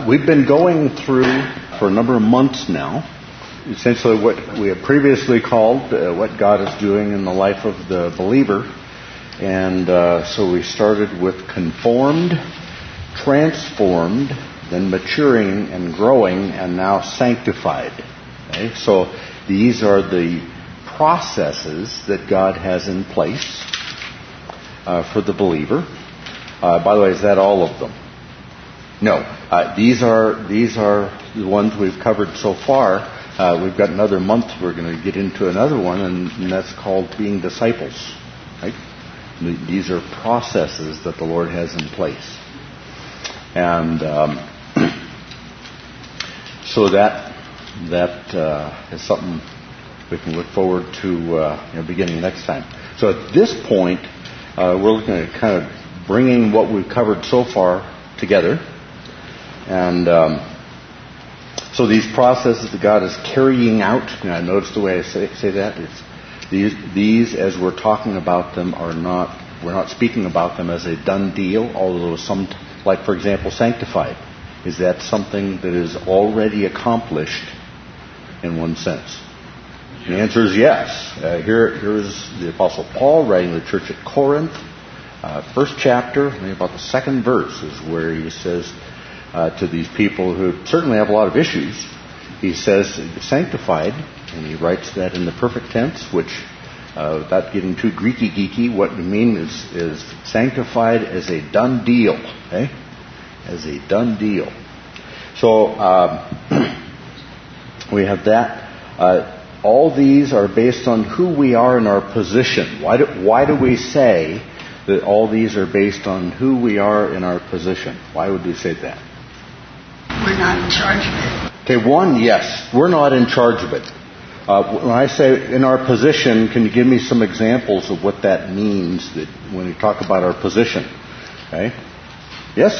We've been going through for a number of months now, essentially what we have previously called what God is doing in the life of the believer. And so we started with conformed, transformed, then maturing and growing, and now sanctified. Okay? So these are the processes that God has in place for the believer. By the way, is that all of them? No. These are the ones we've covered so far. We've got another month. We're going to get into another one, and that's called being disciples. Right? These are processes that the Lord has in place. And so that is something we can look forward to beginning next time. So at this point, we're looking at kind of bringing what we've covered so far together. And so these processes that God is carrying out, notice the way I say that, it's these as we're talking about them we're not speaking about them as a done deal, although some, like for example, sanctified. Is that something that is already accomplished in one sense? The answer is yes. Here is the Apostle Paul writing to the church at Corinth. First chapter, about the second verse, is where he says to these people who certainly have a lot of issues, he says, sanctified, and he writes that in the perfect tense, which, without getting too Greeky-geeky, what we mean is sanctified as a done deal. Okay? As a done deal. So, we have that. All these are based on who we are in our position. Why do we say that all these are based on who we are in our position? Why would we say that? We're not in charge of it. Okay, one, yes, we're not in charge of it. When I say in our position, can you give me some examples of what that means that when we talk about our position? Okay? Yes?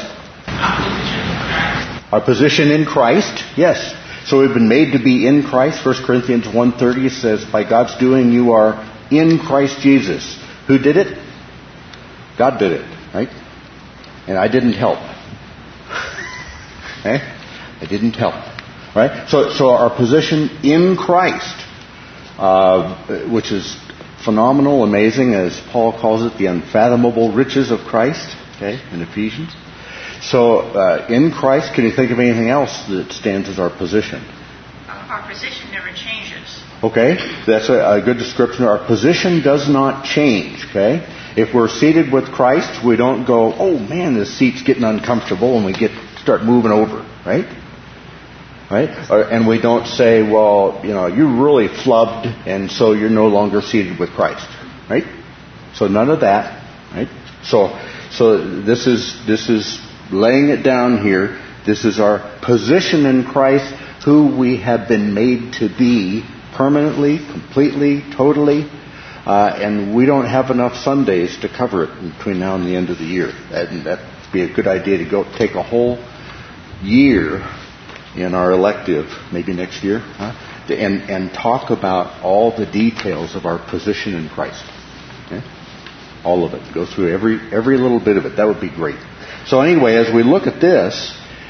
Our position in Christ? Yes. So we've been made to be in Christ. 1 Corinthians 1:30 says, by God's doing you are in Christ Jesus. Who did it? God did it, right? And I didn't help. Okay? I didn't help. Right? So our position in Christ, which is phenomenal, amazing, as Paul calls it, the unfathomable riches of Christ, okay, in Ephesians. So in Christ, can you think of anything else that stands as our position? Our position never changes. Okay, that's a good description. Our position does not change, okay? If we're seated with Christ, we don't go, oh man, this seat's getting uncomfortable, and we start moving over, right? Right? And we don't say, well, you really flubbed, and so you're no longer seated with Christ, right? So none of that, right? So this is laying it down here. This is our position in Christ, who we have been made to be permanently, completely, totally. And we don't have enough Sundays to cover it between now and the end of the year. And that'd be a good idea to go take a whole year in our elective, maybe next year, and talk about all the details of our position in Christ. Okay? All of it. Go through every little bit of it. That would be great. So anyway, as we look at this,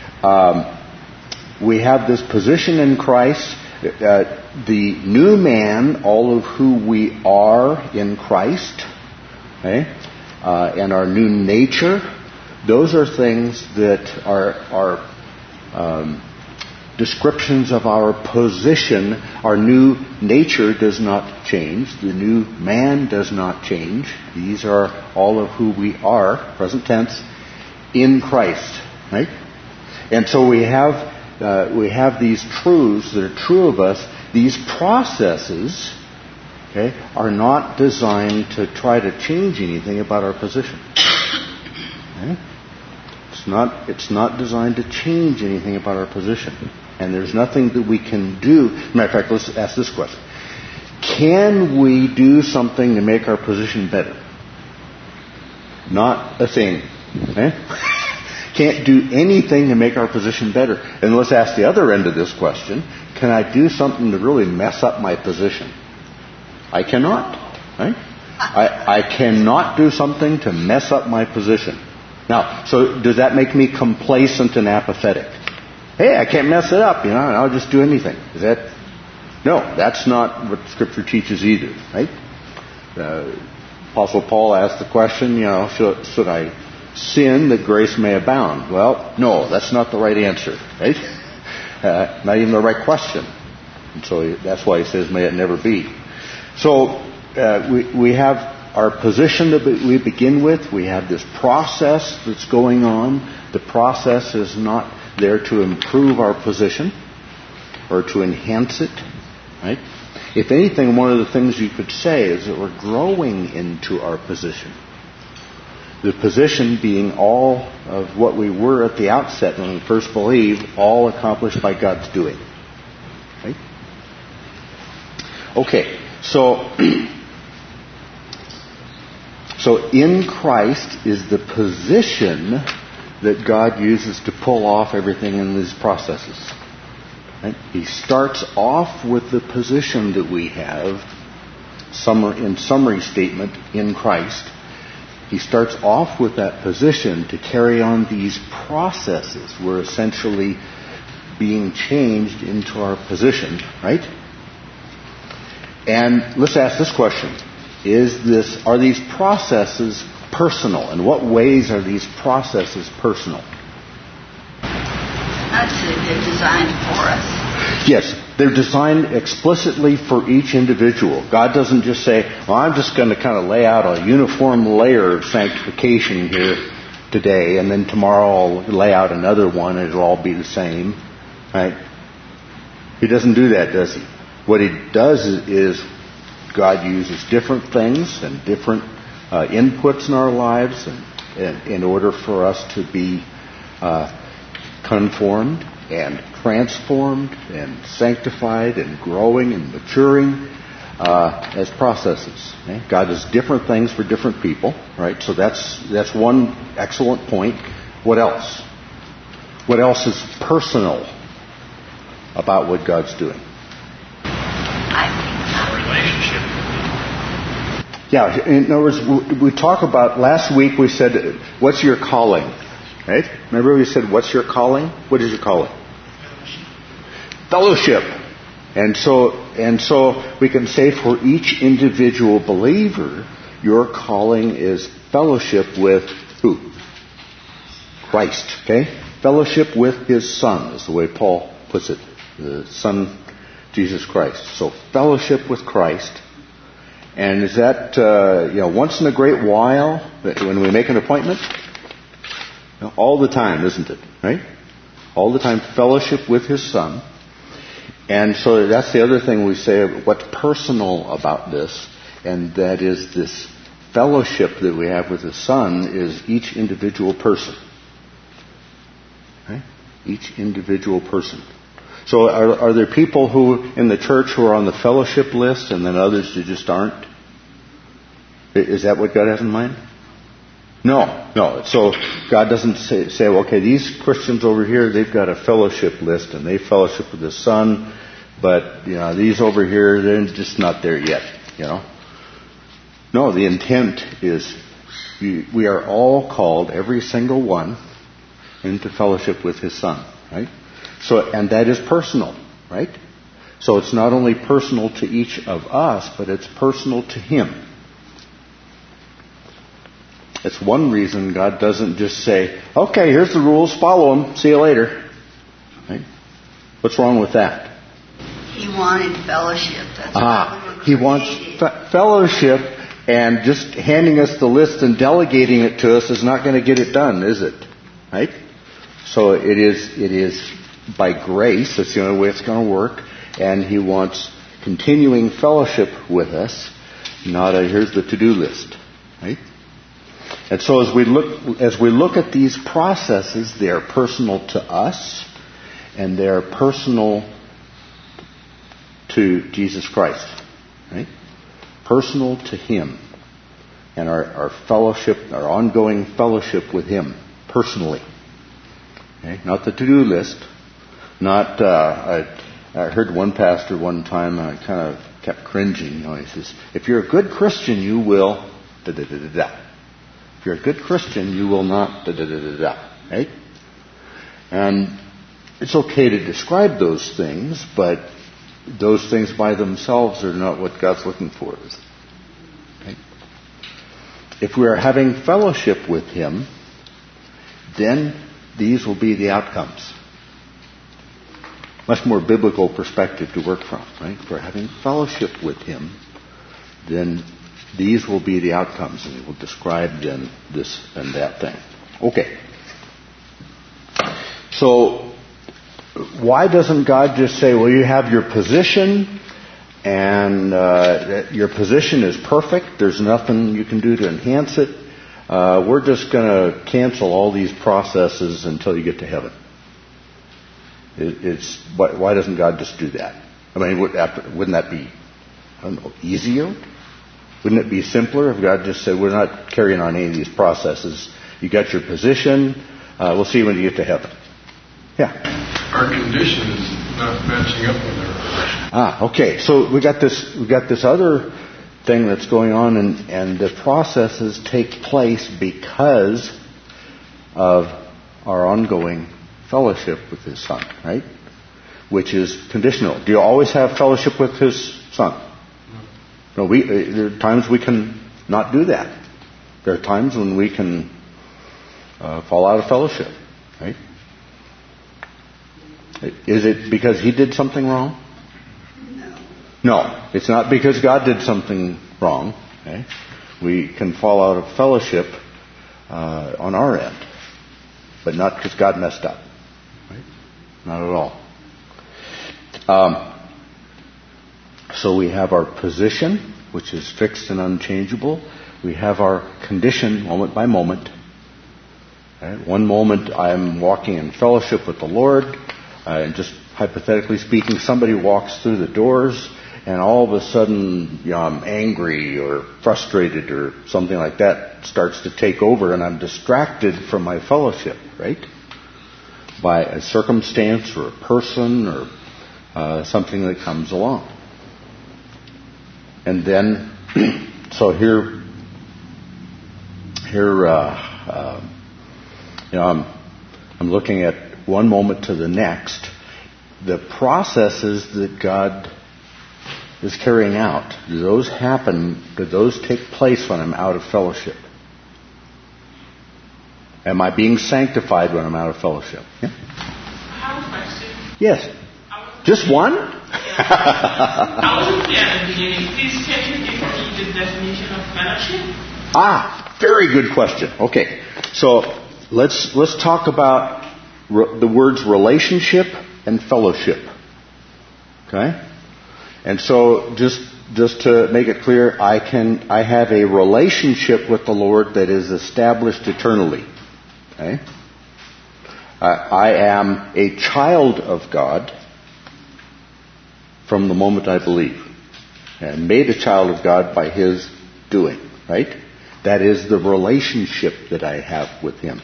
we have this position in Christ. The new man, all of who we are in Christ, okay, and our new nature, those are things that are descriptions of our position. Our new nature does not change. The new man does not change. These are all of who we are, present tense, in Christ, right? And so we have these truths that are true of us. These processes, okay, are not designed to try to change anything about our position. Okay? It's not designed to change anything about our position. And there's nothing that we can do. Matter of fact, let's ask this question. Can we do something to make our position better? Not a thing. Okay? Can't do anything to make our position better. And let's ask the other end of this question. Can I do something to really mess up my position? I cannot. Right? I cannot do something to mess up my position. Now, so does that make me complacent and apathetic? hey, I can't mess it up, and I'll just do anything. Is that? No, that's not what Scripture teaches either, right? Apostle Paul asked the question, should I sin that grace may abound? Well, no, that's not the right answer, right? Not even the right question. And so that's why he says, may it never be. So we have our position that we begin with. We have this process that's going on. The process is not there to improve our position or to enhance it, right? If anything, one of the things you could say is that we're growing into our position. The position being all of what we were at the outset when we first believed, all accomplished by God's doing. Right? Okay, so in Christ is the position that God uses to pull off everything in these processes. Right? He starts off with the position that we have, in summary statement, in Christ. He starts off with that position to carry on these processes. We're essentially being changed into our position, right? And let's ask this question. Are these processes personal? In what ways are these processes personal? I'd say they're designed for us. Yes, they're designed explicitly for each individual. God doesn't just say, well, I'm just going to kind of lay out a uniform layer of sanctification here today, and then tomorrow I'll lay out another one and it'll all be the same. Right? He doesn't do that, does he? What he does is God uses different things and different inputs in our lives in order for us to be conformed and transformed and sanctified and growing and maturing as processes. Okay? God does different things for different people, right? So that's one excellent point. What else? What else is personal about what God's doing? I think relationship. Yeah, in other words, we talk about, last week we said, what's your calling? Right? Remember we said, what's your calling? What is your calling? Fellowship. And so we can say for each individual believer, your calling is fellowship with who? Christ. Okay? Fellowship with His Son is the way Paul puts it. The Son, Jesus Christ. So fellowship with Christ. And is that, once in a great while, when we make an appointment? All the time, isn't it? Right? All the time, fellowship with His Son. And so that's the other thing we say, what's personal about this, and that is this fellowship that we have with His Son is each individual person. Right? Each individual person. So are there people who in the church who are on the fellowship list and then others who just aren't? Is that what God has in mind? No. So God doesn't say, well, okay, these Christians over here, they've got a fellowship list and they fellowship with the Son, but these over here, they're just not there yet. No, the intent is we are all called, every single one, into fellowship with His Son, right? So, and that is personal, right? So it's not only personal to each of us, but it's personal to Him. It's one reason God doesn't just say, okay, here's the rules, follow them, see you later. Right? What's wrong with that? He wanted fellowship. That's why we were He wants fellowship, and just handing us the list and delegating it to us is not going to get it done, is it? Right? So it is by grace. That's the only way it's going to work. And He wants continuing fellowship with us, not here's the to-do list. Right? And so as we look at these processes, they are personal to us, and they are personal to Jesus Christ. Right? Personal to Him. And our fellowship, our ongoing fellowship with Him, personally. Okay? Not the to-do list. Not, I heard one pastor one time, I kind of kept cringing. He says, if you're a good Christian, you will da-da-da-da-da. If you're a good Christian, you will not da-da-da-da-da. Right? And it's okay to describe those things, but those things by themselves are not what God's looking for. Okay? If we are having fellowship with Him, then these will be the outcomes. Much more biblical perspective to work from, right? If we're having fellowship with Him, then these will be the outcomes, and He will describe then this and that thing. Okay. So, why doesn't God just say, well, you have your position, and your position is perfect, there's nothing you can do to enhance it, we're just going to cancel all these processes until you get to heaven? Why doesn't God just do that? I mean, wouldn't that be, I don't know, easier? Wouldn't it be simpler if God just said, we're not carrying on any of these processes. You got your position. We'll see you when you get to heaven. Yeah. Our condition is not matching up with our. Okay. So we got this other thing that's going on, and the processes take place because of our ongoing fellowship with His Son, right? Which is conditional. Do you always have fellowship with His Son? No. There are times we can not do that. There are times when we can fall out of fellowship, right? Is it because He did something wrong? No. It's not because God did something wrong. Okay? We can fall out of fellowship on our end, but not because God messed up. Right? Not at all. So we have our position, which is fixed and unchangeable. We have our condition, moment by moment. Right? One moment I'm walking in fellowship with the Lord, and just hypothetically speaking, somebody walks through the doors, and all of a sudden, I'm angry or frustrated or something like that starts to take over, and I'm distracted from my fellowship, right? By a circumstance or a person or something that comes along. And then, so here, I'm looking at one moment to the next. The processes that God is carrying out, do those happen? Do those take place when I'm out of fellowship? Am I being sanctified when I'm out of fellowship? Yeah? I have a question. Yes. Just one? I wasn't clear at the beginning. Please, can you give me the definition of fellowship? Very good question. Okay, so let's talk about the words relationship and fellowship. Okay, and so just to make it clear, I have a relationship with the Lord that is established eternally. Okay, I am a child of God from the moment I believe, and made a child of God by His doing, right? That is the relationship that I have with Him.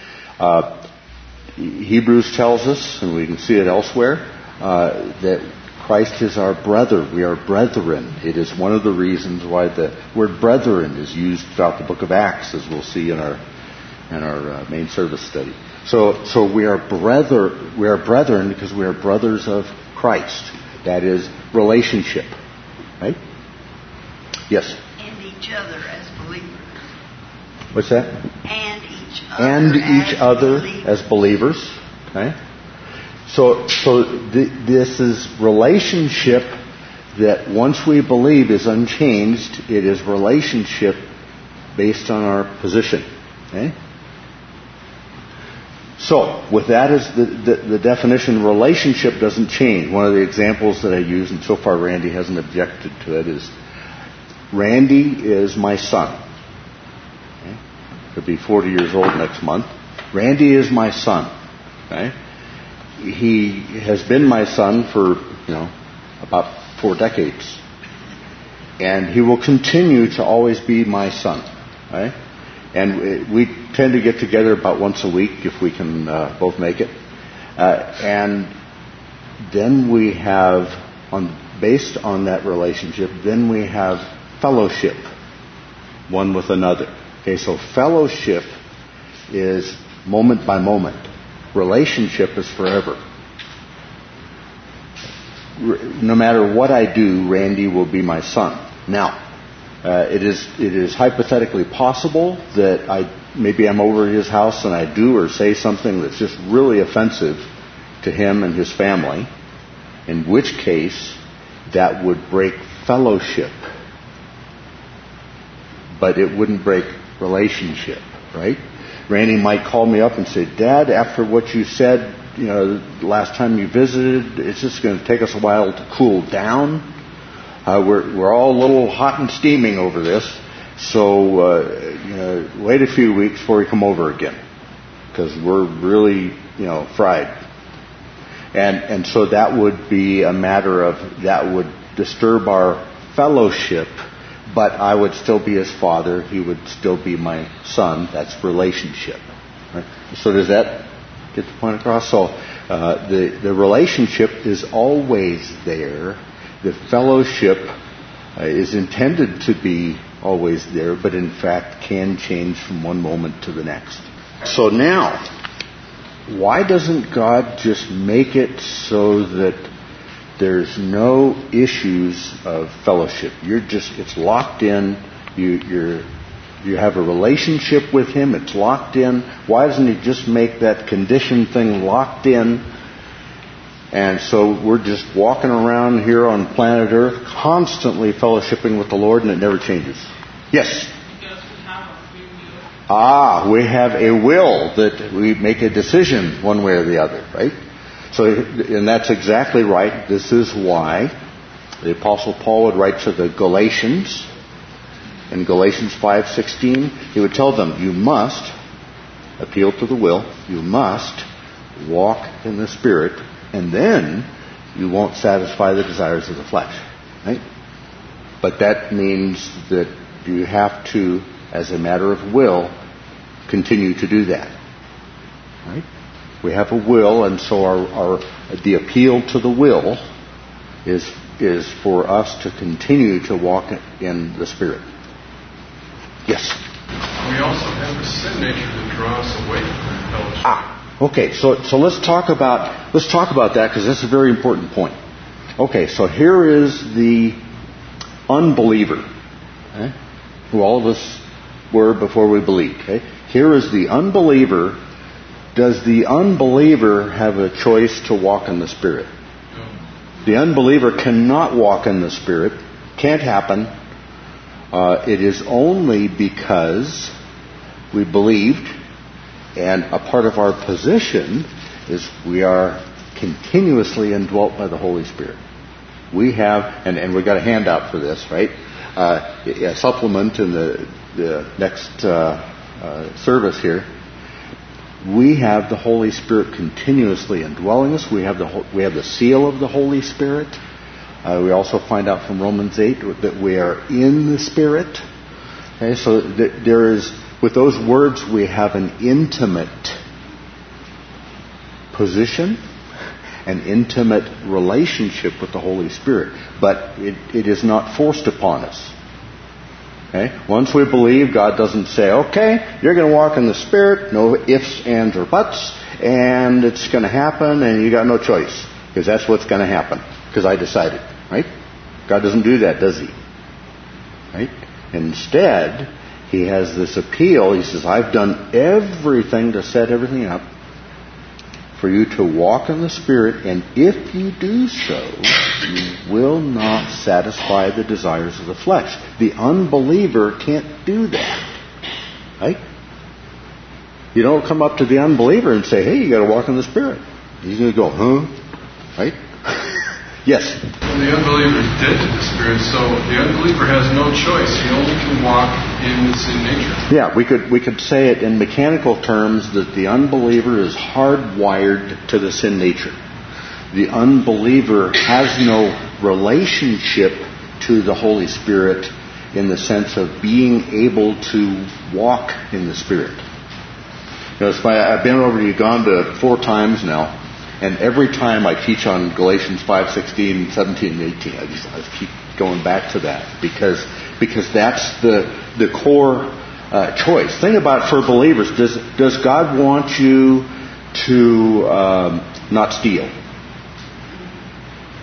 Hebrews tells us, and we can see it elsewhere, that Christ is our brother. We are brethren. It is one of the reasons why the word brethren is used throughout the book of Acts, as we'll see in our main service study. So we are brethren because we are brothers of Christ. That is relationship. Right? Yes? And each other as believers. What's that? And each other as believers. Okay? So this is relationship that once we believe is unchanged. It is relationship based on our position. Okay? So, with that as the definition, relationship doesn't change. One of the examples that I use, and so far Randy hasn't objected to it, is Randy is my son. Okay? He'll be 40 years old next month. Randy is my son. Okay? He has been my son for, about 4 decades. And he will continue to always be my son. Right? And we tend to get together about once a week if we can both make it. And then we have, based on that relationship, then we have fellowship, one with another. Okay, so fellowship is moment by moment. Relationship is forever. no matter what I do, Randy will be my son. Now, it is hypothetically possible that maybe I'm over at his house and I do or say something that's just really offensive to him and his family, in which case that would break fellowship. But it wouldn't break relationship, right? Randy might call me up and say, Dad, after what you said, last time you visited, it's just going to take us a while to cool down. We're all a little hot and steaming over this, so wait a few weeks before we come over again, because we're really fried. And so that would be a matter of that would disturb our fellowship, but I would still be his father. He would still be my son. That's relationship. Right? So does that get the point across? So the relationship is always there. The fellowship is intended to be always there, but in fact can change from one moment to the next. So now, why doesn't God just make it so that there's no issues of fellowship? It's locked in. You have a relationship with Him. It's locked in. Why doesn't He just make that condition thing locked in? And so we're just walking around here on planet Earth, constantly fellowshipping with the Lord, and it never changes. Yes? Because we have a free will. We have a will that we make a decision one way or the other, right? So, and that's exactly right. This is why the Apostle Paul would write to the Galatians. In Galatians 5:16, he would tell them, you must appeal to the will, you must walk in the Spirit, and then you won't satisfy the desires of the flesh. Right? But that means that you have to, as a matter of will, continue to do that. Right? We have a will, and so the appeal to the will is for us to continue to walk in the Spirit. Yes? We also have a sin nature that draws us away from fellowship. Okay, so let's talk about that, because that's a very important point. Okay, so here is the unbeliever, who all of us were before we believed. Okay? Here is the unbeliever. Does the unbeliever have a choice to walk in the Spirit? No. The unbeliever cannot walk in the Spirit. Can't happen. It is only because we believed. And a part of our position is we are continuously indwelt by the Holy Spirit. We have, and we've got a handout for this, right? A supplement in the next service here. We have the Holy Spirit continuously indwelling us. We have the seal of the Holy Spirit. We also find out from Romans 8 that we are in the Spirit. Okay, so there is. With those words, we have an intimate position, an intimate relationship with the Holy Spirit. But it is not forced upon us. Okay? Once we believe, God doesn't say, okay, you're going to walk in the Spirit, no ifs, ands, or buts, and it's going to happen, and you got no choice. Because that's what's going to happen. Because I decided. Right? God doesn't do that, does He? Right? Instead, He has this appeal. He says, I've done everything to set everything up for you to walk in the Spirit, and if you do so, you will not satisfy the desires of the flesh. The unbeliever can't do that. Right? You don't come up to the unbeliever and say, hey, you got to walk in the Spirit. He's going to go, huh? Right? Yes? Well, the unbeliever is dead to the Spirit, so the unbeliever has no choice. He only can walk in the sin nature. Yeah, we could say it in mechanical terms that the unbeliever is hardwired to the sin nature. The unbeliever has no relationship to the Holy Spirit in the sense of being able to walk in the Spirit. I've been over to Uganda 4 times now. And every time I teach on Galatians 5:16, 17, and 18, I keep going back to that because that's the core choice. Think about it for believers. Does God want you to not steal?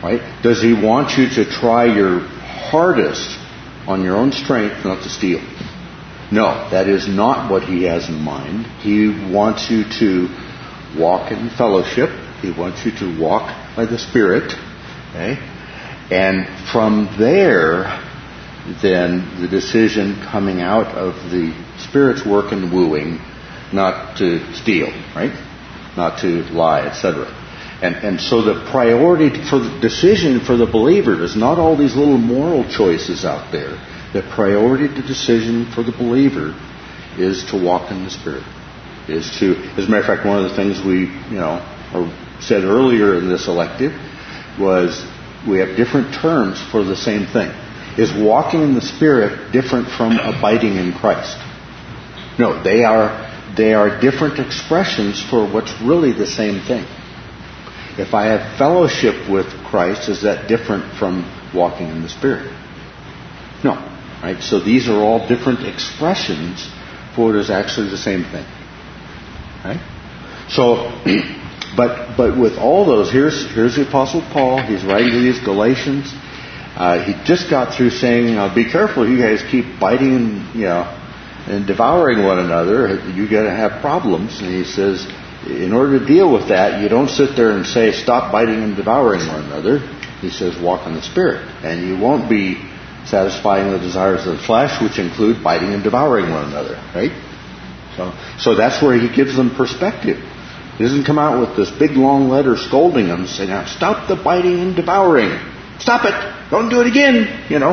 Right? Does He want you to try your hardest on your own strength not to steal? No, that is not what He has in mind. He wants you to walk in fellowship. He wants you to walk by the Spirit. Okay? And from there, then the decision coming out of the Spirit's work in wooing, not to steal, right? Not to lie, etc. And so the priority for the decision for the believer is not all these little moral choices out there. The priority to decision for the believer is to walk in the Spirit. As a matter of fact, one of the things we, said earlier in this elective was we have different terms for the same thing. Is walking in the Spirit different from abiding in Christ? No, they are different expressions for what's really the same thing. If I have fellowship with Christ, is that different from walking in the Spirit? No. Right? So these are all different expressions for what is actually the same thing. Right? So, but with all those, here's the Apostle Paul. He's writing to these Galatians. He just got through saying, "Be careful, you guys keep biting and devouring one another. You're going to have problems." And he says, in order to deal with that, you don't sit there and say, "Stop biting and devouring one another." He says, "Walk in the Spirit, and you won't be satisfying the desires of the flesh, which include biting and devouring one another." Right? So that's where he gives them perspective. He doesn't come out with this big long letter scolding them, saying, "Now stop the biting and devouring. Stop it. Don't do it again."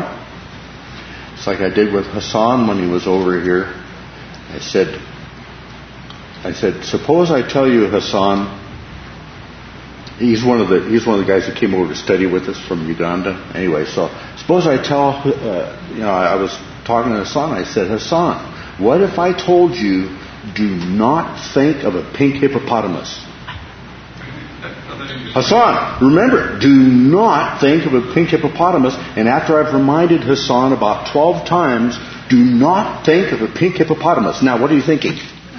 It's like I did with Hassan when he was over here. I said, "Suppose I tell you, Hassan," he's one of the guys who came over to study with us from Uganda. Anyway, so suppose I tell, I was talking to Hassan. I said, "Hassan, what if I told you, do not think of a pink hippopotamus?" Hassan, remember, do not think of a pink hippopotamus. And after I've reminded Hassan about 12 times, do not think of a pink hippopotamus. Now, what are you thinking?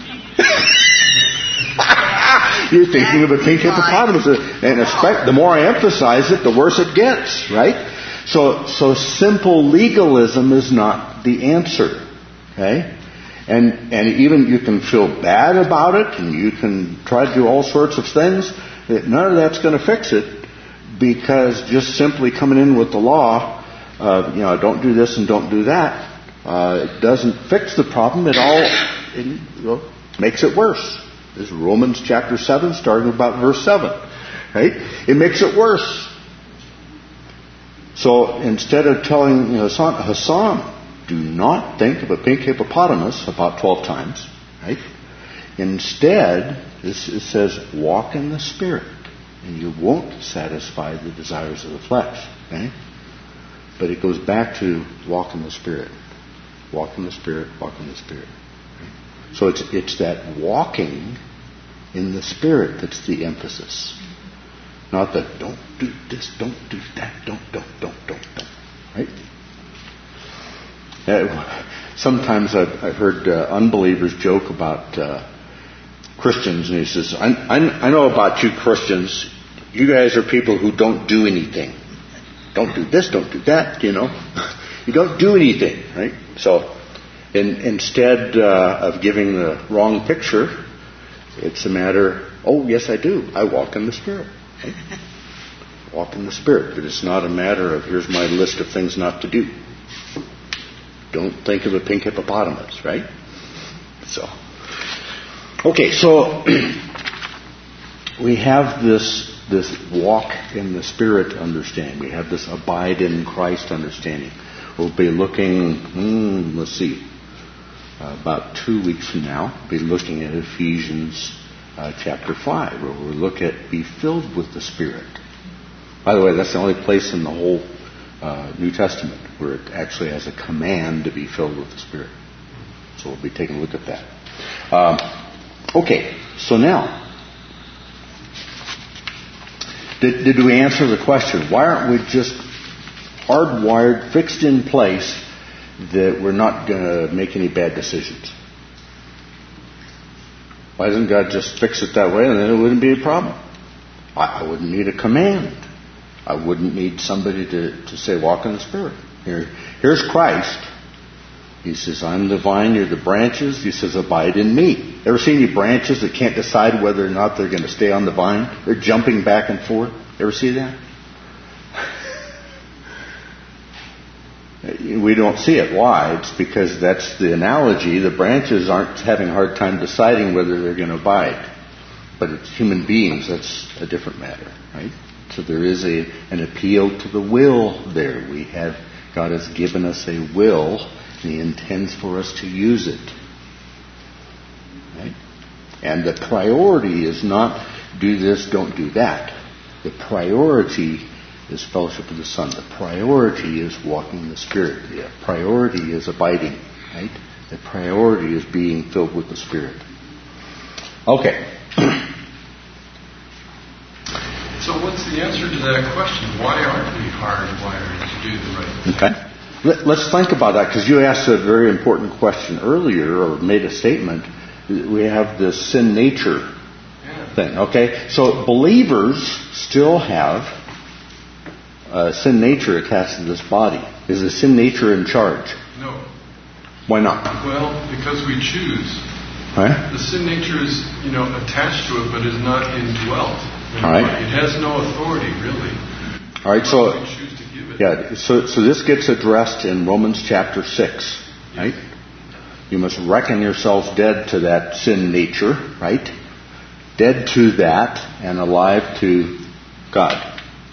You're thinking of a pink hippopotamus. And the more I emphasize it, the worse it gets, right? So simple legalism is not the answer. Okay? And even you can feel bad about it, and you can try to do all sorts of things. None of that's going to fix it, because just simply coming in with the law, don't do this and don't do that, it doesn't fix the problem. It all makes it worse. This is Romans chapter 7, starting about verse 7. Right? It makes it worse. So instead of telling Hassan, do not think of a pink hippopotamus about 12 times, right? Instead, it says, walk in the Spirit, and you won't satisfy the desires of the flesh. Okay? But it goes back to walk in the Spirit. Walk in the Spirit, walk in the Spirit. Okay? So it's that walking in the Spirit that's the emphasis. Not that don't do this, don't do that, don't. Right? Sometimes I've heard unbelievers joke about Christians, and he says, I know about you Christians. You guys are people who don't do anything. Don't do this, don't do that, You don't do anything, right? So instead of giving the wrong picture, it's a matter, oh, yes, I do. I walk in the Spirit. Okay? Walk in the Spirit. But it's not a matter of, here's my list of things not to do. Don't think of a pink hippopotamus, right? So we have this walk in the Spirit understanding. We have this abide in Christ understanding. We'll be looking, about 2 weeks from now, we'll be looking at Ephesians chapter 5, where we'll look at be filled with the Spirit. By the way, that's the only place in the whole New Testament where it actually has a command to be filled with the Spirit. So we'll be taking a look at that. So now, did we answer the question? Why aren't we just hardwired, fixed in place, that we're not going to make any bad decisions? Why doesn't God just fix it that way, and then it wouldn't be a problem? I wouldn't need a command. I wouldn't need somebody to say, walk in the Spirit. Here's Christ. He says, I'm the vine, you're the branches. He says, abide in me. Ever seen any branches that can't decide whether or not they're going to stay on the vine? They're jumping back and forth. Ever see that? We don't see it. Why? It's because that's the analogy. The branches aren't having a hard time deciding whether they're going to abide. But it's human beings. That's a different matter, right? So there is an appeal to the will there. God has given us a will, and He intends for us to use it. Right? And the priority is not do this, don't do that. The priority is fellowship with the Son. The priority is walking in the Spirit. The priority is abiding. Right? The priority is being filled with the Spirit. Okay. So what's the answer to that question? Why aren't we hardwired to do the right thing? Okay. Let's think about that, because you asked a very important question earlier, or made a statement. We have this sin nature thing. Okay. So believers still have sin nature attached to this body. Is the sin nature in charge? No. Why not? Well, because we choose. Right? The sin nature is, attached to it, but is not indwelt. All right. It has no authority, really. All right. So, we choose to give it. yeah. So this gets addressed in Romans chapter 6. Right? You must reckon yourselves dead to that sin nature. Right? Dead to that and alive to God.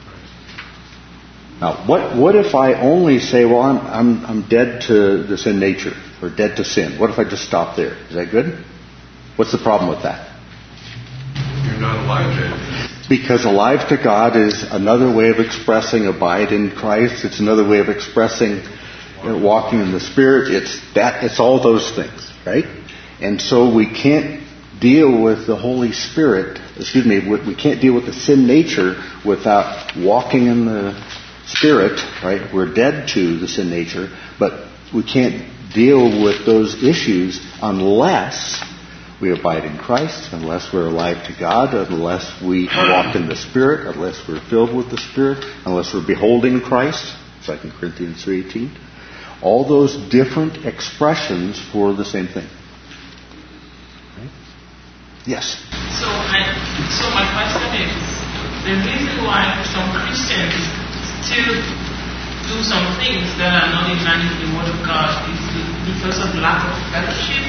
Now, what if I only say, well, I'm dead to the sin nature, or dead to sin? What if I just stop there? Is that good? What's the problem with that? You're not alive yet. Because alive to God is another way of expressing abide in Christ. It's another way of expressing walking in the Spirit. It's all those things, right? And so we can't deal with the Holy Spirit. We can't deal with the sin nature without walking in the Spirit, right? We're dead to the sin nature, but we can't deal with those issues unless we abide in Christ, unless we're alive to God, unless we walk in the Spirit, unless we're filled with the Spirit, unless we're beholding Christ, 2 Corinthians 3:18. All those different expressions for the same thing. Right? Yes? So my question is, the reason why some Christians still do some things that are not in line with the Word of God is because of lack of fellowship?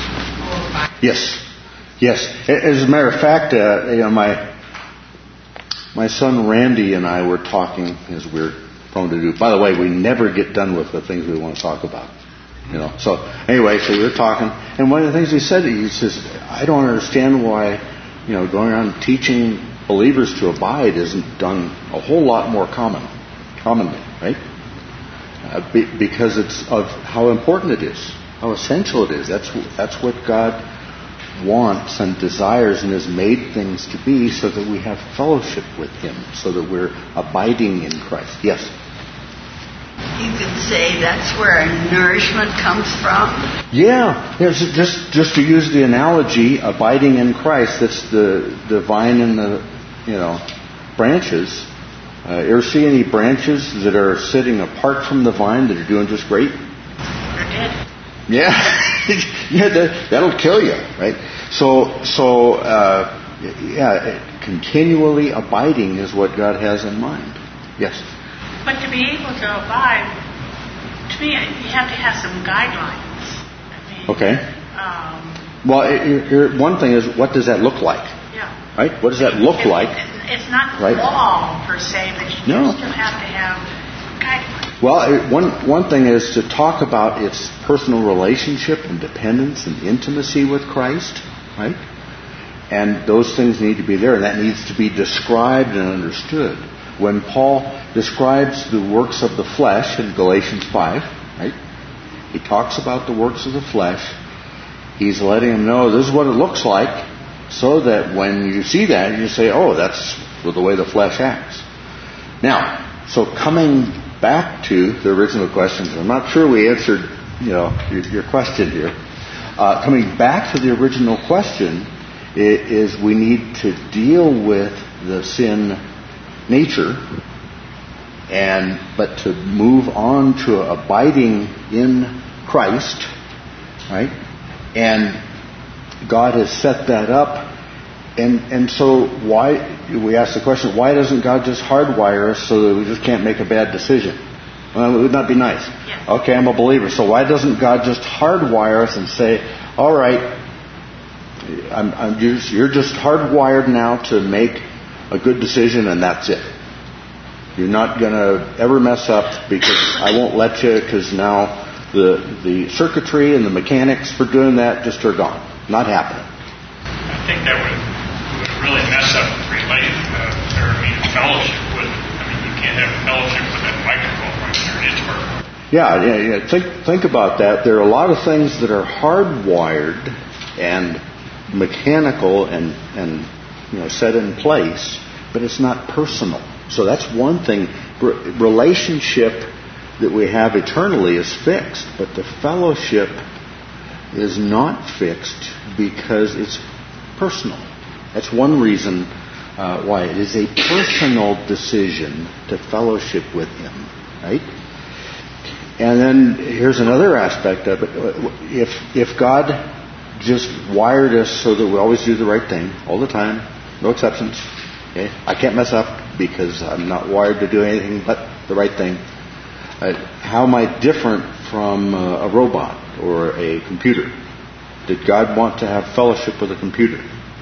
Yes. As a matter of fact, my son Randy and I were talking, as we're prone to do. By the way, we never get done with the things we want to talk about. So anyway, so we were talking, and one of the things he said, he says, I don't understand why, going around teaching believers to abide isn't done a whole lot more commonly, right? Because it's of how important it is, how essential it is. That's what God wants and desires and has made things to be, so that we have fellowship with Him, so that we're abiding in Christ. Yes? You could say that's where our nourishment comes from. Yeah. Just to use the analogy, abiding in Christ, that's the vine and the branches. You ever see any branches that are sitting apart from the vine that are doing just great? They're dead. Yeah, that'll kill you, right? So, continually abiding is what God has in mind. Yes. But to be able to abide, to me, you have to have some guidelines. Okay. Well, one thing is, what does that look like? Yeah. Right? What does that look like? It's not right? law per se, but you still have to have guidelines. Well, one thing is to talk about its personal relationship and dependence and intimacy with Christ, right? And those things need to be there, and that needs to be described and understood. When Paul describes the works of the flesh in Galatians 5, right? He talks about the works of the flesh. He's letting them know this is what it looks like, so that when you see that, you say, oh, that's the way the flesh acts. Now, so coming back to the original questions, I'm not sure we answered, your question here. Coming back to the original question is we need to deal with the sin nature, But to move on to abiding in Christ, right? And God has set that up. And so we ask the question, why doesn't God just hardwire us so that we just can't make a bad decision? Well, would that be nice? Yes. Okay, I'm a believer. So why doesn't God just hardwire us and say, all right, you're just hardwired now to make a good decision, and that's it. You're not going to ever mess up because I won't let you, because now the circuitry and the mechanics for doing that just are gone. Not happening. I think that would really mess up fellowship with. You can't have fellowship with that microphone right there. It's hard. Yeah. Think about that. There are a lot of things that are hardwired and mechanical and set in place, but it's not personal. So that's one thing. Relationship that we have eternally is fixed, but the fellowship is not fixed because it's personal. That's one reason why it is a personal decision to fellowship with Him, right? And then here's another aspect of it. If God just wired us so that we always do the right thing all the time, no exceptions, okay? I can't mess up because I'm not wired to do anything but the right thing. How am I different from a robot or a computer? Did God want to have fellowship with a computer?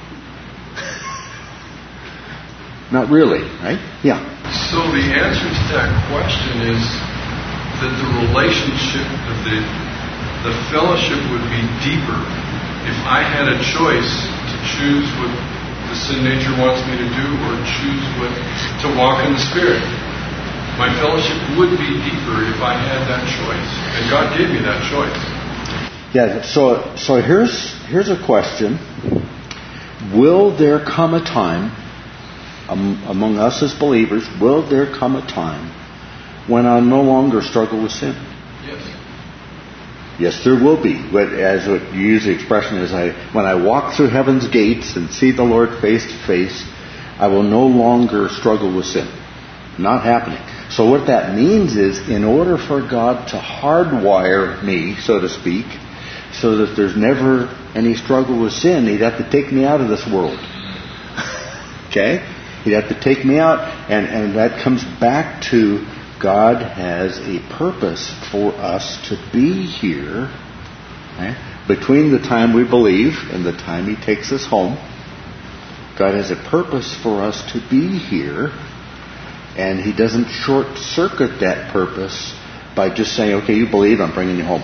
Not really, right? Yeah. So the answer to that question is that the relationship, the fellowship would be deeper if I had a choice to choose what the sin nature wants me to do or choose to walk in the Spirit. My fellowship would be deeper if I had that choice. And God gave me that choice. Yeah, so here's a question. Will there come a time, among us as believers, will there come a time when I'll no longer struggle with sin? Yes. Yes, there will be. But as what you use the expression is, when I walk through heaven's gates and see the Lord face to face, I will no longer struggle with sin. Not happening. So what that means is, in order for God to hardwire me, so to speak, so that there's never any struggle with sin, He'd have to take me out of this world. Okay? He'd have to take me out, and that comes back to God has a purpose for us to be here, okay? Between the time we believe and the time He takes us home. God has a purpose for us to be here, and He doesn't short-circuit that purpose by just saying, okay, you believe, I'm bringing you home.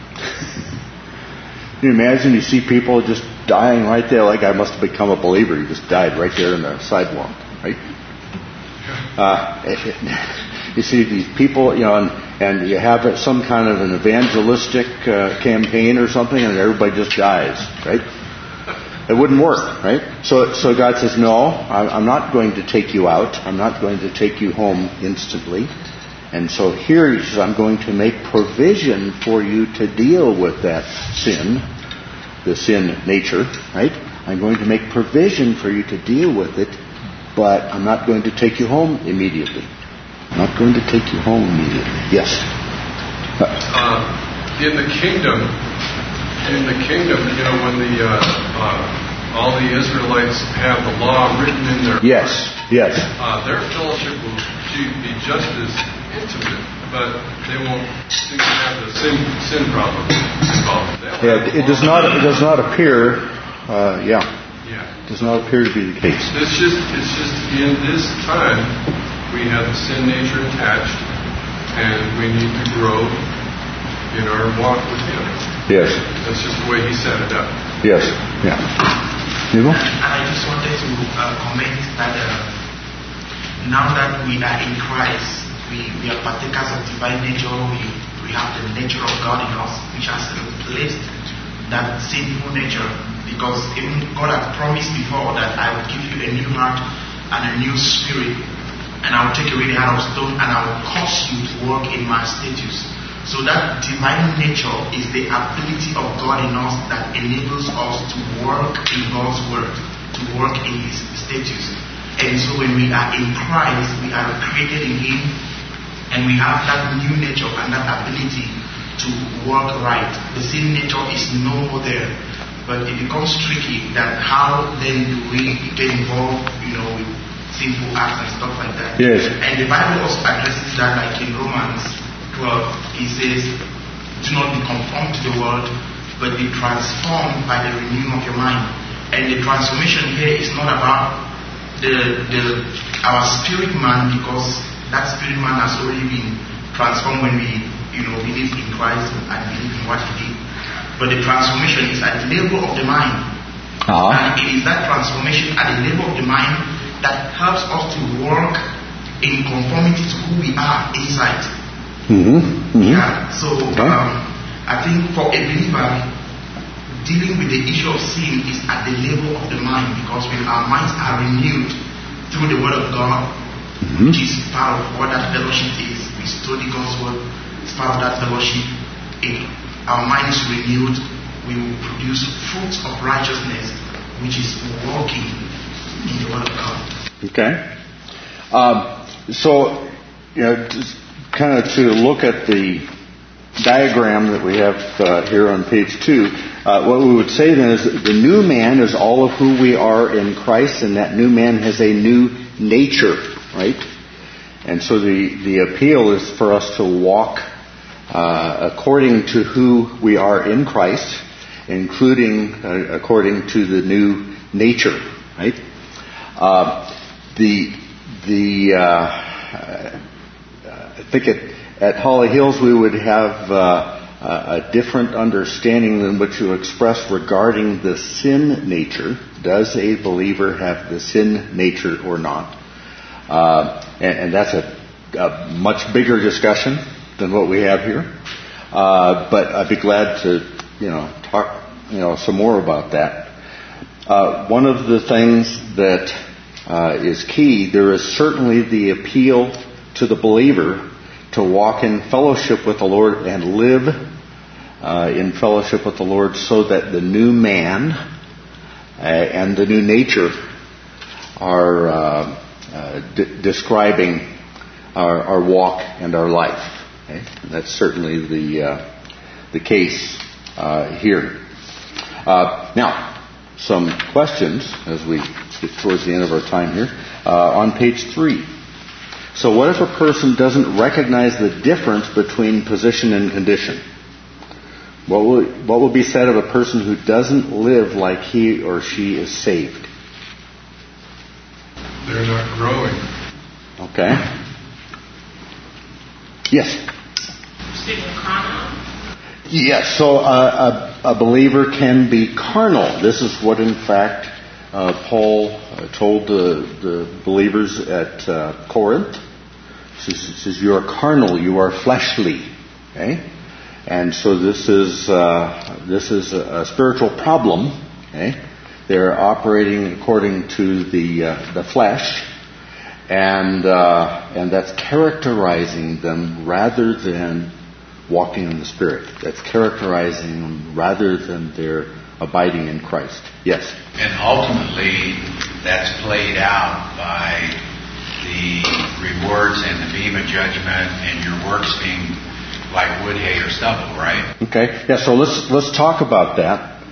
Can you imagine you see people just dying right there, like I must have become a believer. He just died right there on the sidewalk, right? You see these people, and you have some kind of an evangelistic campaign or something, and everybody just dies, right? It wouldn't work, right? So God says, no, I'm not going to take you out. I'm not going to take you home instantly. And so here He says, I'm going to make provision for you to deal with that sin, the sin nature, right? I'm going to make provision for you to deal with it, but I'm not going to take you home immediately. I'm not going to take you home immediately. Yes? In the kingdom, when all the Israelites have the law written in their yes, their fellowship will be just as intimate, but they won't seem to have the sin problem involved. Yeah, it does not appear. It does not appear to be the case. It's just in this time we have the sin nature attached, and we need to grow in our walk with Him. Yes. That's just the way He set it up. Yes. Yeah. Nivo? I just wanted to comment that now that we are in Christ, we are partakers of divine nature. We have the nature of God in us, which has replaced that sinful nature. Because even God had promised before that I will give you a new heart and a new spirit, and I will take away the heart of stone, and I will cause you to walk in my statutes. So that divine nature is the ability of God in us that enables us to work in God's word, to work in His statutes. And so when we are in Christ, we are created in Him and we have that new nature and that ability to work right. The sin nature is no more there. But it becomes tricky that how then do we get involved, with sinful acts and stuff like that. Yes. And the Bible also addresses that, like in Romans 12, it says, do not be conformed to the world, but be transformed by the renewing of your mind. And the transformation here is not about our spirit man, because that spirit man has already been transformed when we believe in Christ and believe in what he did. But the transformation is at the level of the mind. And it is that transformation at the level of the mind that helps us to work in conformity to who we are inside. Yeah. So I think for a believer, dealing with the issue of sin is at the level of the mind, because when our minds are renewed through the Word of God, which is part of what that fellowship is, we study God's Word, it's part of that fellowship. If our mind is renewed, we will produce fruits of righteousness, which is walking in the Word of God. Okay. So, kind of to look at the diagram that we have here on page 2, what we would say then is that the new man is all of who we are in Christ, and that new man has a new nature, right? And so the appeal is for us to walk according to who we are in Christ, including according to the new nature, right? I think at Holly Hills we would have a different understanding than what you expressed regarding the sin nature. Does a believer have the sin nature or not? And that's a much bigger discussion than what we have here. But I'd be glad to, talk, some more about that. One of the things that is key, there is certainly the appeal to the believer to walk in fellowship with the Lord and live in fellowship with the Lord, so that the new man and the new nature are describing our walk and our life. Okay? That's certainly the case here. Now, some questions as we get towards the end of our time here. On page 3. So what if a person doesn't recognize the difference between position and condition? What will be said of a person who doesn't live like he or she is saved? They're not growing. Okay. Yes? Stephen Carnal? Yes, so a believer can be carnal. This is what, in fact, Paul told the believers at Corinth. He says, you are carnal, you are fleshly. Okay? And so this is a spiritual problem. Okay? They're operating according to the flesh, and that's characterizing them rather than walking in the Spirit. That's characterizing them rather than their abiding in Christ. Yes? And ultimately, that's played out by the rewards and the beam of judgment and your works being like wood, hay, or stubble, right? Okay. Yeah, so let's talk about that.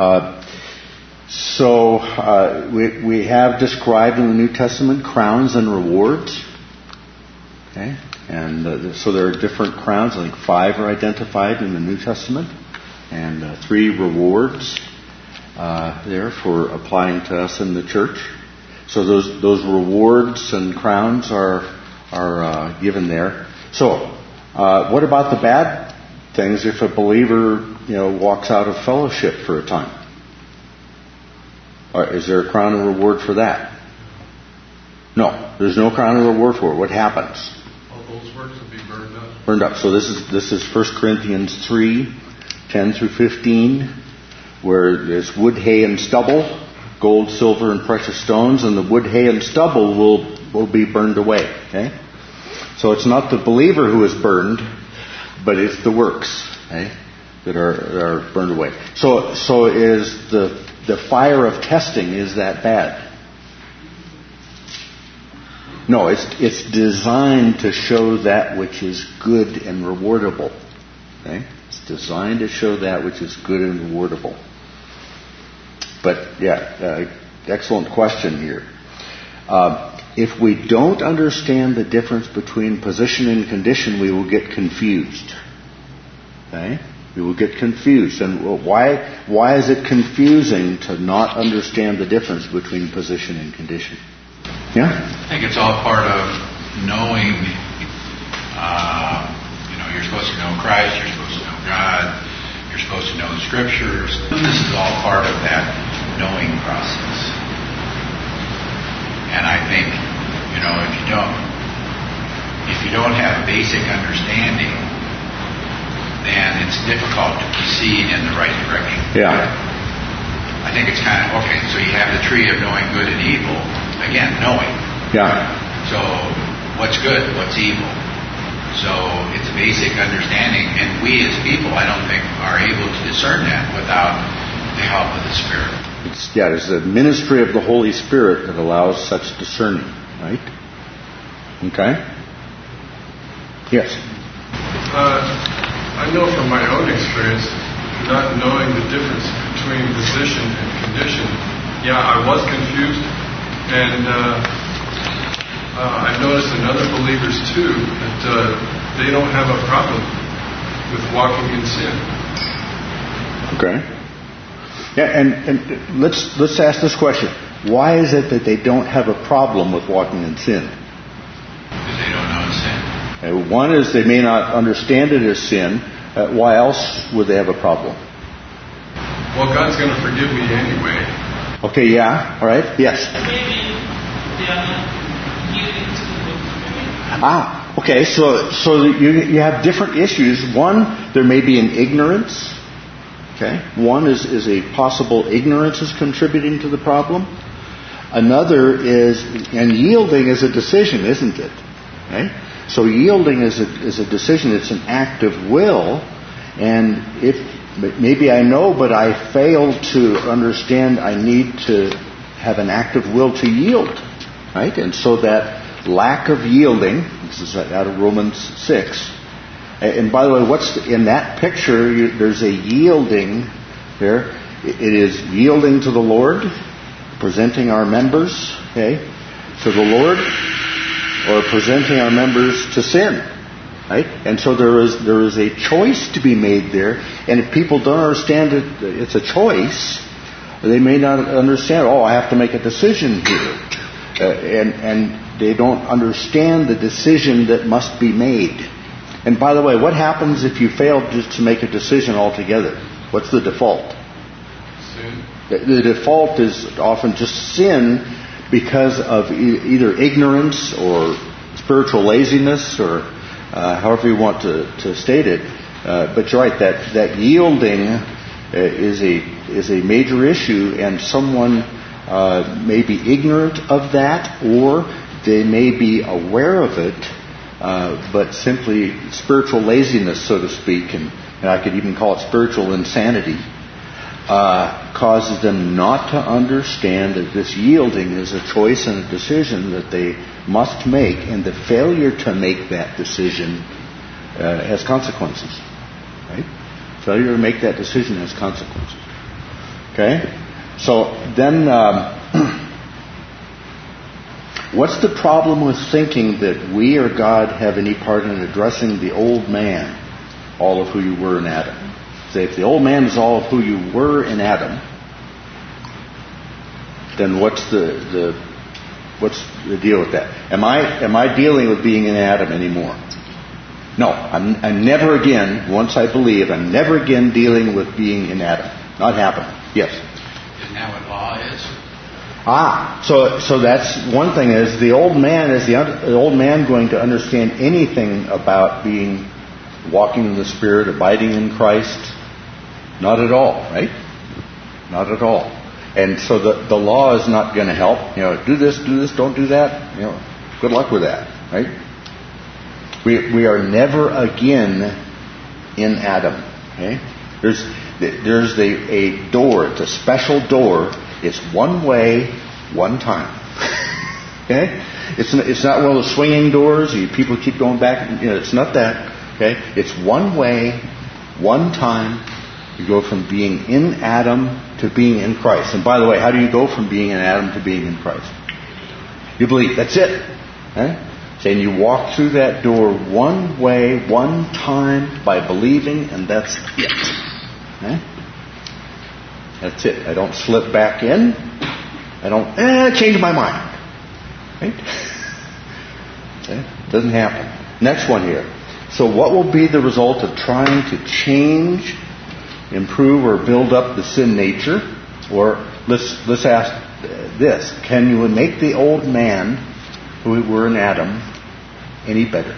We have described in the New Testament crowns and rewards. Okay? And so there are different crowns. I think 5 are identified in the New Testament, and 3 rewards there for applying to us in the church. So those rewards and crowns are given there. So what about the bad things if a believer walks out of fellowship for a time? Or is there a crown and reward for that? No, there's no crown and reward for it. What happens? All those works will be burned up. Burned up. So this is 1 Corinthians 3:10 through 15, where there's wood, hay, and stubble, gold, silver, and precious stones, and the wood, hay, and stubble will be burned away. Okay? So it's not the believer who is burned, but it's the works, okay, that are burned away. So is the fire of testing, is that bad? No, it's designed to show that which is good and rewardable. Okay? It's designed to show that which is good and rewardable. But excellent question here. If we don't understand the difference between position and condition, we will get confused. Okay? We will get confused. And why is it confusing to not understand the difference between position and condition? Yeah? I think it's all part of knowing, you're supposed to know Christ, you're supposed to know God, you're supposed to know the Scriptures. And this is all part of that knowing process. And I think, if you don't have basic understanding, then it's difficult to proceed in the right direction. Yeah. I think it's kind of, okay, so you have the tree of knowing good and evil. Again, knowing. Yeah. So, what's good? What's evil? So, it's basic understanding. And we as people, I don't think, are able to discern that without the help of the Spirit. It's the ministry of the Holy Spirit that allows such discerning, right? Okay? Yes? I know from my own experience, not knowing the difference between position and condition, I was confused. And I've noticed in other believers too that they don't have a problem with walking in sin. Okay. Yeah, and let's ask this question: why is it that they don't have a problem with walking in sin? Because they don't know sin. One is they may not understand it as sin. Why else would they have a problem? Well, God's going to forgive me anyway. Okay, yeah, all right, yes. Maybe they are not yielding to the Spirit. Okay, so you have different issues. One, there may be an ignorance. Okay, one is a possible ignorance is contributing to the problem. Another is, and yielding is a decision, isn't it? Okay, so yielding is a decision. It's an act of will, and if maybe I know, but I fail to understand, I need to have an act of will to yield, right? And so that lack of yielding, this is out of Romans 6. And by the way, what's in that picture? There's a yielding there. It is yielding to the Lord, presenting our members, to the Lord, or presenting our members to sin. Right? And so there is a choice to be made there. And if people don't understand it, it's a choice, they may not understand, I have to make a decision here. And they don't understand the decision that must be made. And by the way, what happens if you fail just to make a decision altogether? What's the default? Sin. The default is often just sin because of either ignorance or spiritual laziness or however you want to state it, but you're right. That yielding is a major issue, and someone may be ignorant of that, or they may be aware of it, but simply spiritual laziness, so to speak, and I could even call it spiritual insanity, causes them not to understand that this yielding is a choice and a decision that they must make, and the failure to make that decision has consequences. Right? Failure to make that decision has consequences. Okay? So then, what's the problem with thinking that we or God have any part in addressing the old man, all of who you were in Adam? Say, if the old man is all of who you were in Adam, then what's the deal with that? Am I dealing with being in Adam anymore? No, I'm never again. Once I believe, I'm never again dealing with being in Adam. Not happening. Yes. Isn't that what law is? So that's one thing. Is the old man going to understand anything about walking in the Spirit, abiding in Christ? Not at all, right? Not at all. And so the law is not going to help. Do this, don't do that. Good luck with that, right? We are never again in Adam. Okay? There's a door. It's a special door. It's one way, one time. Okay? It's not one of those swinging doors. People keep going back. It's not that. Okay, it's one way, one time. You go from being in Adam to being in Christ. And by the way, how do you go from being in Adam to being in Christ? You believe. That's it. Okay? Saying you walk through that door one way, one time by believing, and that's it. Okay? That's it. I don't slip back in. I don't change my mind. Right? Okay? Doesn't happen. Next one here. So what will be the result of trying to change, improve, or build up the sin nature? Or let's ask this: can you make the old man who were in Adam any better?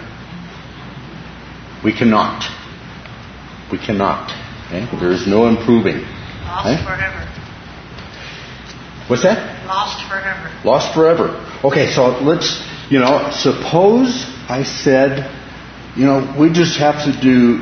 We cannot. We cannot. Okay? There is no improving. Lost forever. What's that? Lost forever. Lost forever. Okay, so let's, suppose I said, we just have to do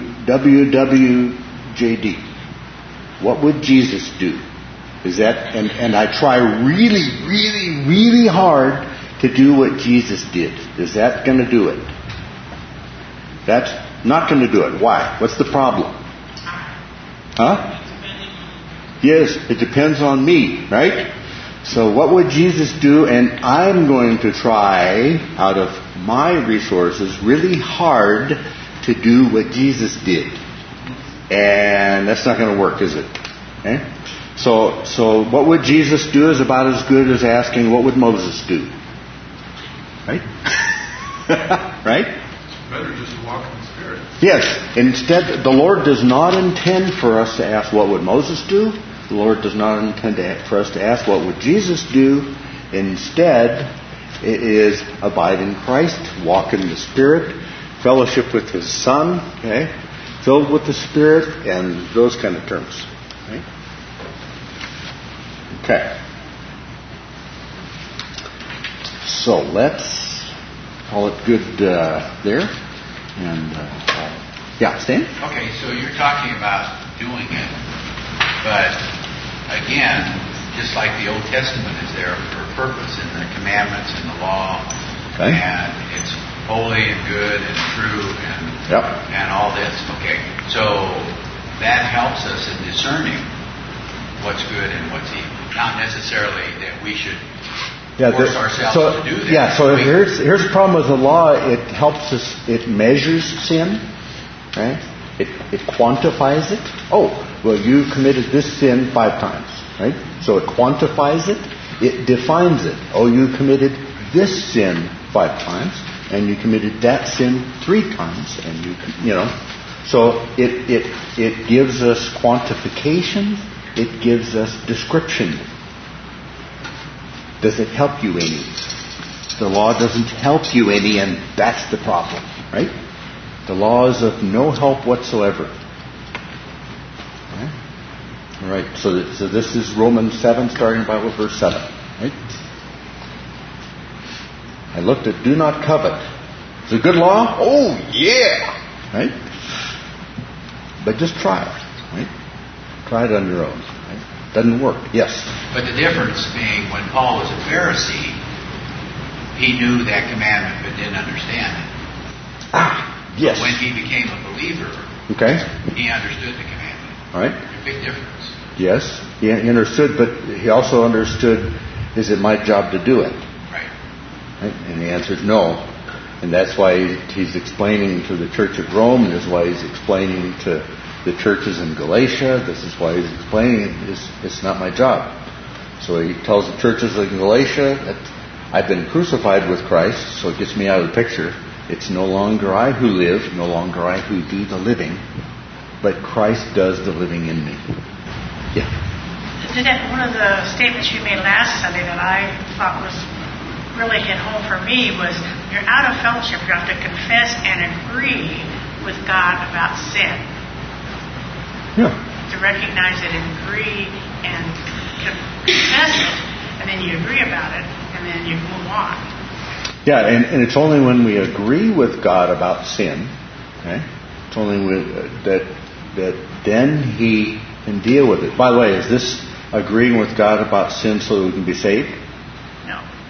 WWJD. What would Jesus do? Is that, and I try really, really, really hard to do what Jesus did. Is that going to do it? That's not going to do it. Why? What's the problem? Huh? Yes, it depends on me, right? So what would Jesus do? And I'm going to try, out of my resources, really hard to do what Jesus did. And that's not going to work, is it? Okay? So what would Jesus do is about as good as asking, what would Moses do? Right? Right? Better just walk in the Spirit. Yes. Instead, the Lord does not intend for us to ask, what would Moses do? The Lord does not intend for us to ask, what would Jesus do? Instead, it is abide in Christ, walk in the Spirit, fellowship with His Son, okay? Filled with the Spirit, and those kind of terms. Okay. So let's call it good there. And Stan? Okay, so you're talking about doing it, but again, just like the Old Testament is there for a purpose in the commandments and the law, and it's holy and good and true and all this. Okay, so that helps us in discerning what's good and what's evil. Not necessarily that we should force ourselves to do that. Yeah, so here's the problem with the law. It helps us, it measures sin, right? It quantifies it. Oh, well, you committed this sin 5 times, right? So it quantifies it. It defines it. Oh, you committed this sin 5 times, and you committed that sin 3 times, and So it gives us quantification. It gives us description. Does it help you any? The law doesn't help you any, and that's the problem, right? The law is of no help whatsoever. Okay? All right. So this is Romans 7, starting by verse 7. Right? I looked at do not covet. Is it a good law? Oh yeah. Right? But just try it. Right? Try it on your own. Right? Doesn't work. Yes. But the difference being, when Paul was a Pharisee, he knew that commandment but didn't understand it. Yes. When he became a believer, he understood the commandment. All right. There's a big difference. Yes, he understood, but he also understood, is it my job to do it? Right. And the answer is no. And that's why he's explaining to the church of Rome, and this is why he's explaining to the churches in Galatia. This is why he's explaining it's not my job. So he tells the churches in Galatia that I've been crucified with Christ, so it gets me out of the picture. It's no longer I who live, no longer I who do the living, but Christ does the living in me. Yeah. One of the statements you made last Sunday that I thought was really hit home for me was, you're out of fellowship, you have to confess and agree with God about sin. Yeah. To recognize it and agree and confess it, and then you agree about it, and then you move on. Yeah, and it's only when we agree with God about sin, okay? It's only that then He can deal with it. By the way, is this agreeing with God about sin so that we can be saved? No. No.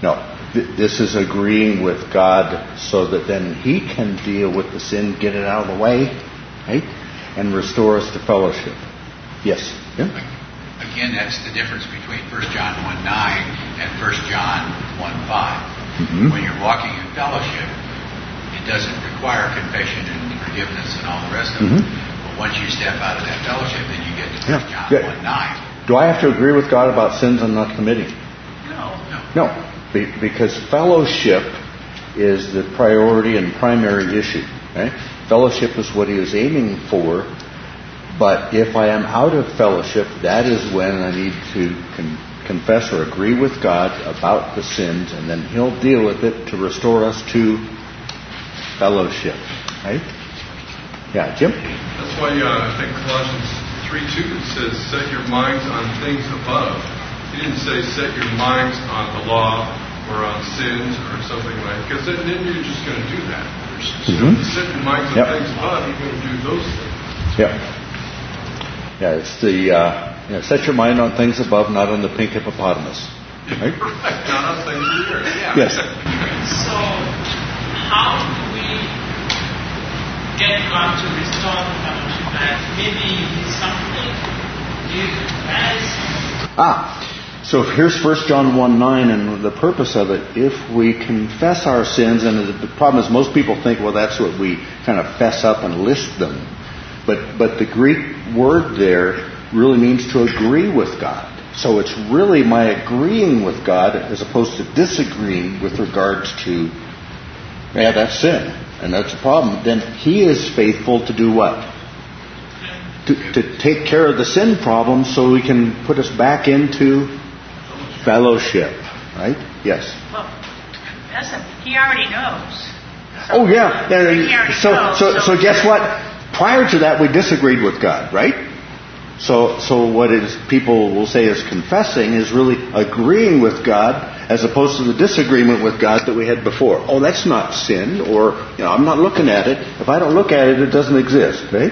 This is agreeing with God so that then He can deal with the sin, get it out of the way, right? And restore us to fellowship. Yes? Yeah? Again, that's the difference between 1 John 1:9 and 1 John 1:5. When you're walking in fellowship, it doesn't require confession and forgiveness and all the rest of it. But once you step out of that fellowship, then you get to 1 John 1:9. Do I have to agree with God about sins I'm not committing? No. Because fellowship is the priority and primary issue. Right? Fellowship is what He is aiming for. But if I am out of fellowship, that is when I need to confess or agree with God about the sins, and then He'll deal with it to restore us to fellowship. Right? Yeah, Jim? That's why I think Colossians 3:2 says, set your minds on things above. He didn't say set your minds on the law or on sins or something like that, because then you're just going to do that. Set your minds on things above, you're going to do those things. Yeah, it's the set your mind on things above, not on the pink hippopotamus. Right? Right, not on things here. Yeah. Yes. So, how do we get God to restore the fellowship? Like maybe something you confess. So here's 1 John 1:9, and the purpose of it, if we confess our sins, and the problem is most people think, well, that's what we kind of fess up and list them. But the Greek word there really means to agree with God. So it's really my agreeing with God as opposed to disagreeing with regards to, that's sin, and that's a problem. Then He is faithful to do what? To take care of the sin problem so He can put us back into fellowship. Right? Yes? Well, He already knows. So So guess what? Prior to that, we disagreed with God, right? So what people will say is confessing is really agreeing with God as opposed to the disagreement with God that we had before. Oh, that's not sin, or I'm not looking at it. If I don't look at it, it doesn't exist, right?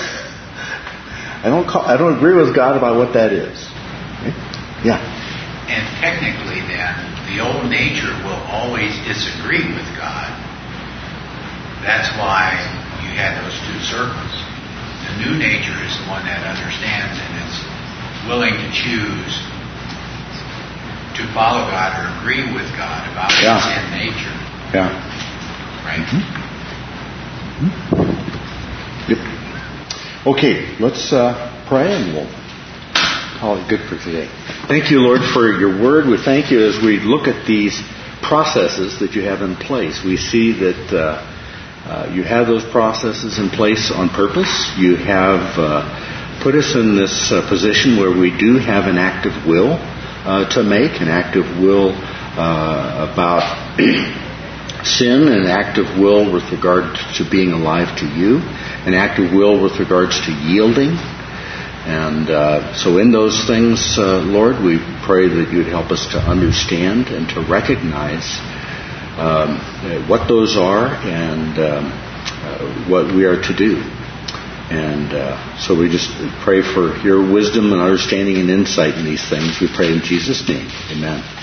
I don't agree with God about what that is. Right? Yeah. And technically, then, the old nature will always disagree with God. That's why you had those two circles. The new nature is the one that understands and is willing to choose to follow God or agree with God about His sin nature. Yeah. Right? Yep. Okay, let's pray and we'll call it good for today. Thank you, Lord, for your word. We thank you as we look at these processes that you have in place. We see that you have those processes in place on purpose. You have put us in this position where we do have an active will to make, an active will about sin, an active will with regard to being alive to you, an active will with regards to yielding. And so in those things, Lord, we pray that you'd help us to understand and to recognize what those are and what we are to do. And so we just pray for your wisdom and understanding and insight in these things. We pray in Jesus' name. Amen.